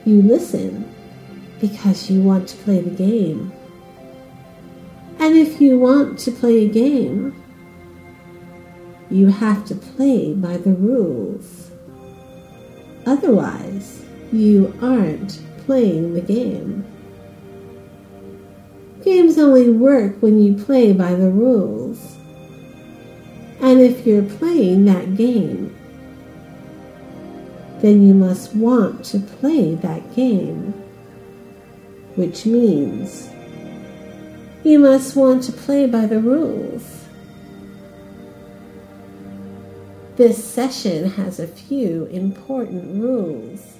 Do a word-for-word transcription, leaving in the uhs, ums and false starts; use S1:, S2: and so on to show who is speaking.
S1: You listen because you want to play the game. And if you want to play a game, you have to play by the rules. Otherwise, you aren't playing the game. Games only work when you play by the rules. And if you're playing that game, then you must want to play that game, which means you must want to play by the rules. This session has a few important rules.